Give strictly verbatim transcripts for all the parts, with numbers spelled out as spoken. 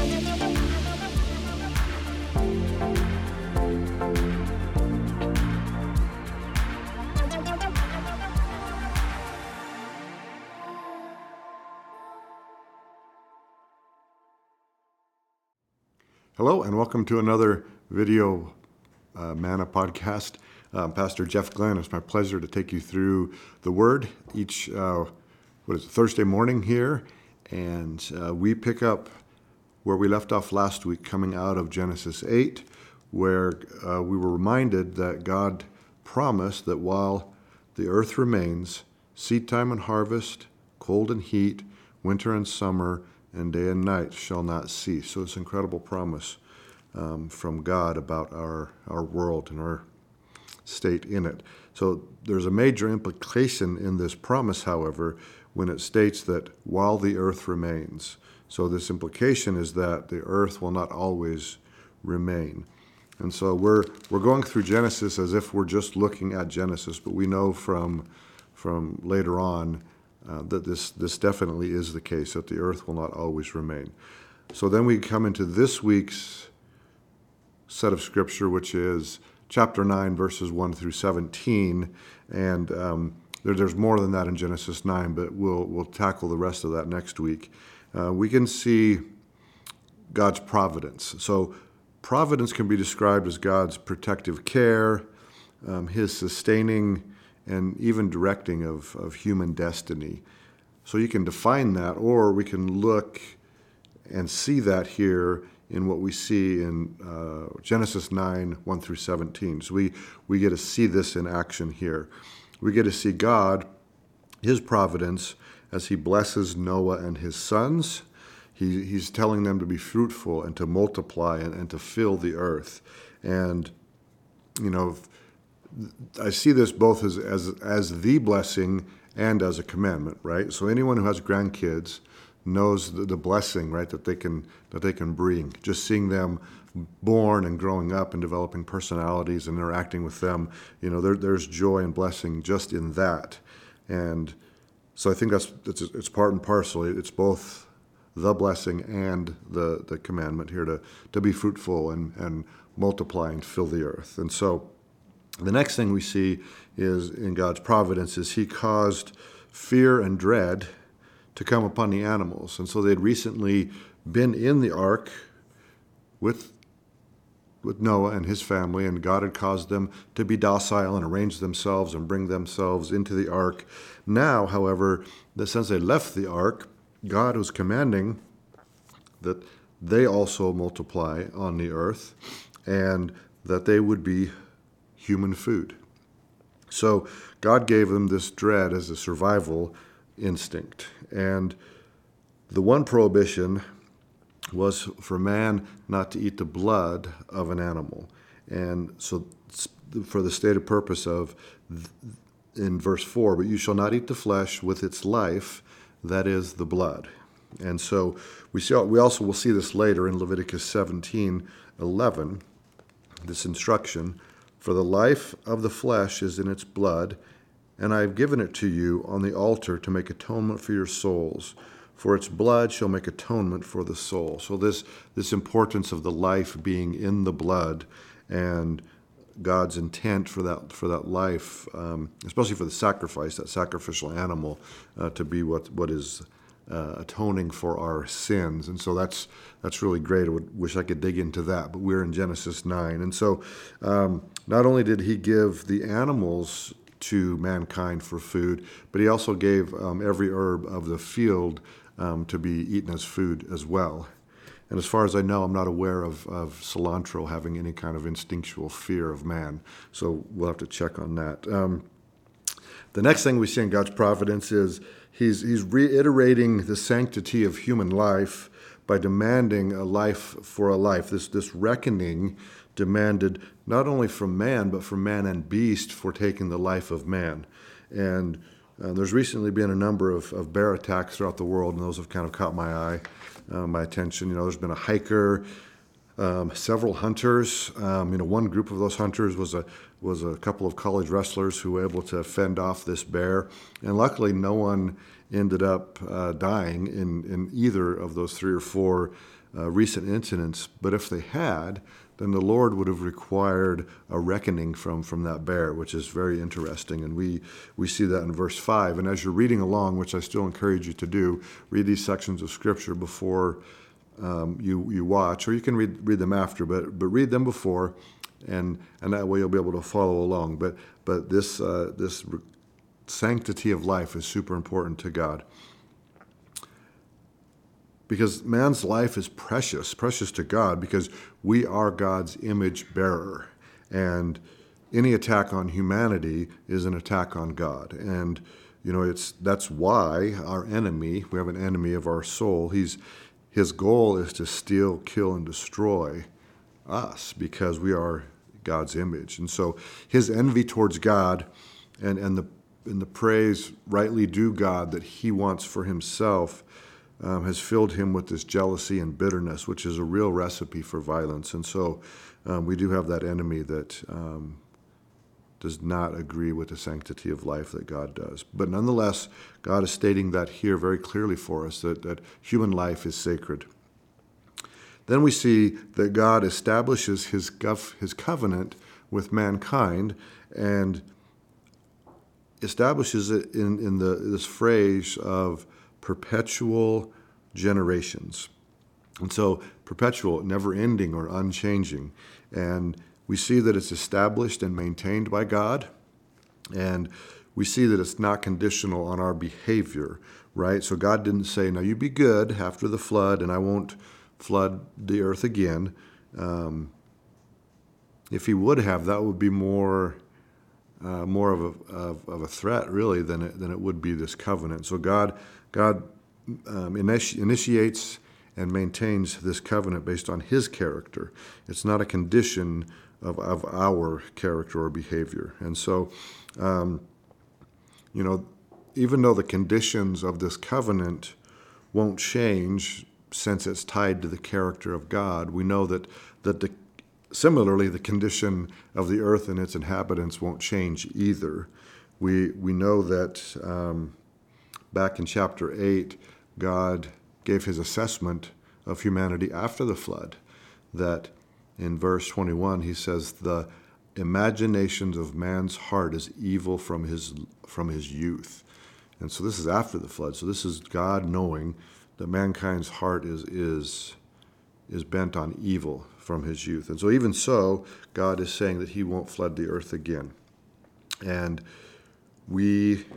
Hello, and welcome to another video uh, Manna podcast. Um, Pastor Jeff Glenn. It's my pleasure to take you through the Word each uh, what is it, Thursday morning here, and uh, we pick up where we left off last week, coming out of Genesis eight, where uh, we were reminded that God promised that while the earth remains, seed time and harvest, cold and heat, winter and summer, and day and night shall not cease. So it's an incredible promise um, from God about our, our world and our state in it. So there's a major implication in this promise, however, when it states that while the earth remains. So this implication is that the earth will not always remain. And so we're we're going through Genesis as if we're just looking at Genesis, but we know from from later on Uh, that this, this definitely is the case, that the earth will not always remain. So then we come into this week's set of scripture, which is chapter nine, verses one through seventeen. And um, there, there's more than that in Genesis nine, but we'll, we'll tackle the rest of that next week. Uh, we can see God's providence. So providence can be described as God's protective care, um, his sustaining and even directing of, of human destiny. So you can define that, or we can look and see that here in what we see in uh, Genesis nine, one through seventeen. So we, we get to see this in action here. We get to see God, his providence, as he blesses Noah and his sons. He, he's telling them to be fruitful and to multiply and, and to fill the earth. And, you know, I see this both as, as as the blessing and as a commandment, right? So anyone who has grandkids knows the, the blessing, right, that they can that they can bring. Just seeing them born and growing up and developing personalities and interacting with them, you know, there, there's joy and blessing just in that. And so I think that's it's, it's part and parcel. It's both the blessing and the the commandment here to to be fruitful and and multiply and fill the earth. And so the next thing we see is in God's providence is he caused fear and dread to come upon the animals. And so they'd recently been in the ark with, with Noah and his family, and God had caused them to be docile and arrange themselves and bring themselves into the ark. Now, however, since they left the ark, God was commanding that they also multiply on the earth and that they would be human food. So God gave them this dread as a survival instinct. And the one prohibition was for man not to eat the blood of an animal. And so for the stated purpose of, in verse four, but you shall not eat the flesh with its life, that is the blood. And so we see, we also will see this later in Leviticus seventeen eleven, this instruction. For the life of the flesh is in its blood, and I have given it to you on the altar to make atonement for your souls. For its blood shall make atonement for the soul. So this, this importance of the life being in the blood and God's intent for that for that life, um, especially for the sacrifice, that sacrificial animal, uh, to be what what is uh, atoning for our sins. And so that's that's really great. I would, wish I could dig into that, but we're in Genesis nine. And so um, not only did he give the animals to mankind for food, but he also gave um, every herb of the field um, to be eaten as food as well. And as far as I know, I'm not aware of, of cilantro having any kind of instinctual fear of man. So we'll have to check on that. Um, the next thing we see in God's providence is he's, he's reiterating the sanctity of human life by demanding a life for a life. This, this reckoning demanded not only from man, but from man and beast for taking the life of man. And uh, there's recently been a number of, of bear attacks throughout the world, and those have kind of caught my eye. Uh, my attention. You know, there's been a hiker um, several hunters. Um, you know, one group of those hunters was a was a couple of college wrestlers who were able to fend off this bear, and luckily, no one ended up uh, dying in in either of those three or four uh, recent incidents. But if they had, then the Lord would have required a reckoning from, from that bear, which is very interesting. And we, we see that in verse five. And as you're reading along, which I still encourage you to do, read these sections of Scripture before um, you, you watch, or you can read, read them after, but, but read them before, and, and that way you'll be able to follow along. But, but this, uh, this sanctity of life is super important to God. Because man's life is precious, precious to God, because we are God's image bearer. And any attack on humanity is an attack on God. And, you know, it's that's why our enemy, we have an enemy of our soul, he's his goal is to steal, kill, and destroy us, because we are God's image. And so his envy towards God and, and the and the praise rightly due God that he wants for himself Um, has filled him with this jealousy and bitterness, which is a real recipe for violence. And so um, we do have that enemy that um, does not agree with the sanctity of life that God does. But nonetheless, God is stating that here very clearly for us, that, that human life is sacred. Then we see that God establishes his, gov- his covenant with mankind, and establishes it in, in the, this phrase of perpetual generations. And so perpetual, never ending or unchanging. And we see that it's established and maintained by God. And we see that it's not conditional on our behavior, right? So God didn't say, now you be good after the flood and I won't flood the earth again. Um, if he would have, that would be more uh, more of a, of, of a threat, really, than it, than it would be this covenant. So God God um, initi- initiates and maintains this covenant based on his character. It's not a condition of, of our character or behavior. And so, um, you know, even though the conditions of this covenant won't change since it's tied to the character of God, we know that, that the, similarly, the condition of the earth and its inhabitants won't change either. We, we know that um, back in chapter eight, God gave his assessment of humanity after the flood, that in verse twenty-one, he says, the imaginations of man's heart is evil from his from his youth. And so this is after the flood. So this is God knowing that mankind's heart is is is bent on evil from his youth. And so even so, God is saying that he won't flood the earth again. And we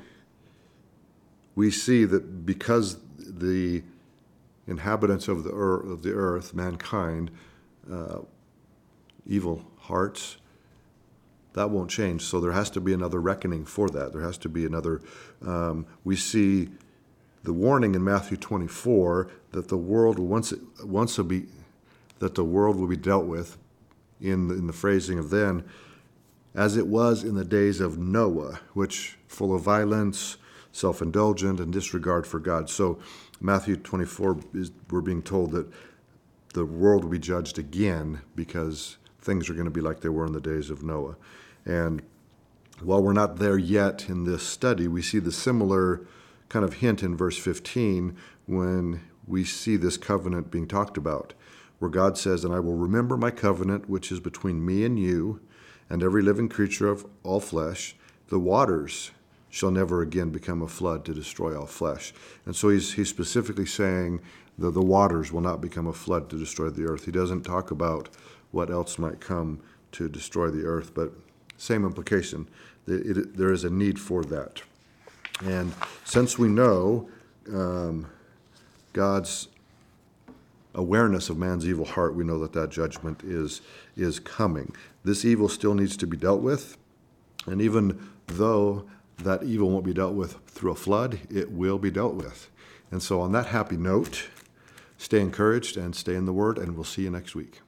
we see that because the inhabitants of the earth, of the earth mankind, uh, evil hearts, that won't change. So there has to be another reckoning for that. There has to be another. Um, we see the warning in Matthew twenty-four that the world will once once will be that the world will be dealt with in the, in the phrasing of then, as it was in the days of Noah, which full of violence, self-indulgent, and disregard for God. So Matthew twenty-four is we're being told that the world will be judged again because things are going to be like they were in the days of Noah. And while we're not there yet in this study, we see the similar kind of hint in verse fifteen when we see this covenant being talked about, where God says, and I will remember my covenant, which is between me and you and every living creature of all flesh. The waters shall never again become a flood to destroy all flesh. And so he's, he's specifically saying that the waters will not become a flood to destroy the earth. He doesn't talk about what else might come to destroy the earth, but same implication. It, it, there is a need for that. And since we know um, God's awareness of man's evil heart, we know that that judgment is, is coming. This evil still needs to be dealt with, and even though that evil won't be dealt with through a flood, it will be dealt with. And so on that happy note, stay encouraged and stay in the Word, and we'll see you next week.